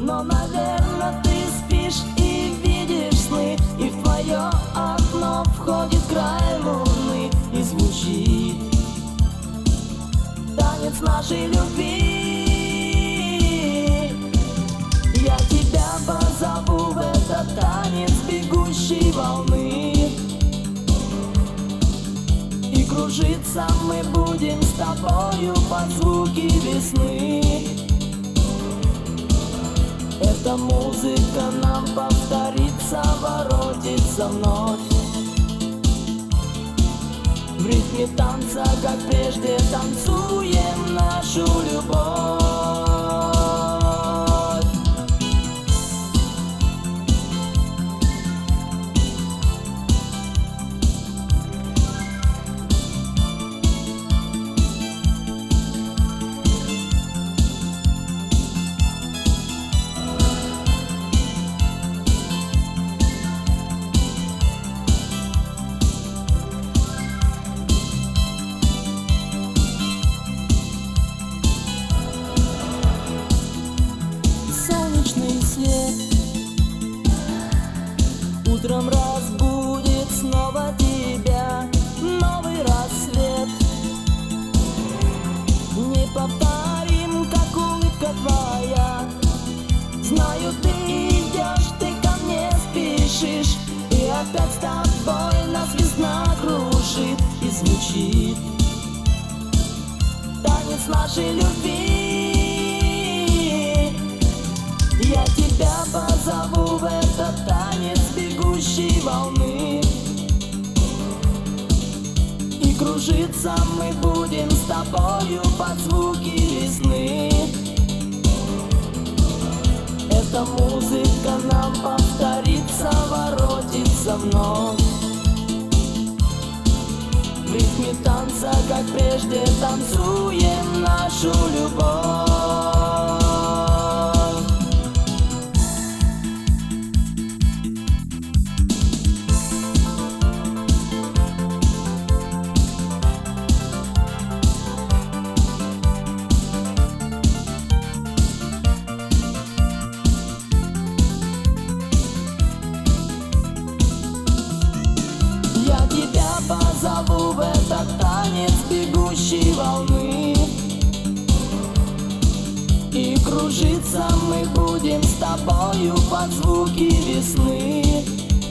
Но, наверное, ты спишь и видишь сны, и в твое окно входит край луны, и звучит танец нашей любви. Я тебя позову в этот танец бегущей волны, и кружиться мы будем с тобою под звуки весны. Эта музыка нам повторится, воротится вновь. В ритме танца, как прежде, танцуем нашу любовь. Утром разбудит снова тебя новый рассвет. Неповторим, как улыбка твоя. Знаю, ты идешь, ты ко мне спешишь, и опять с тобой нас весна кружит, и звучит танец нашей любви. Я тебя позову в этот танец бегущей волны, и кружиться мы будем с тобою под звуки весны. Эта музыка нам повторится, воротится вновь. В ритме танца, как прежде, танцуем нашу любовь. Позову в этот танец бегущей волны, и кружиться мы будем с тобою под звуки весны.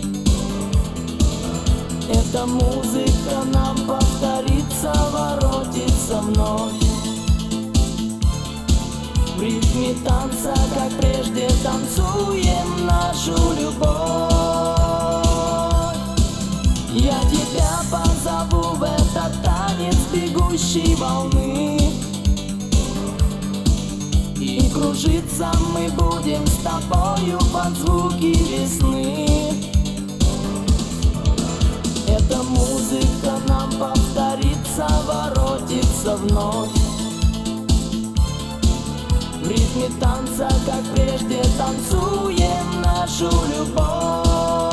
Эта музыка нам повторится, воротится вновь. В ритме танца, как прежде, танцуем нашу любовь. Я тебя позову в этот танец бегущей волны, и кружиться мы будем с тобою под звуки весны. Эта музыка нам повторится, воротится вновь. В ритме танца, как прежде, танцуем нашу любовь.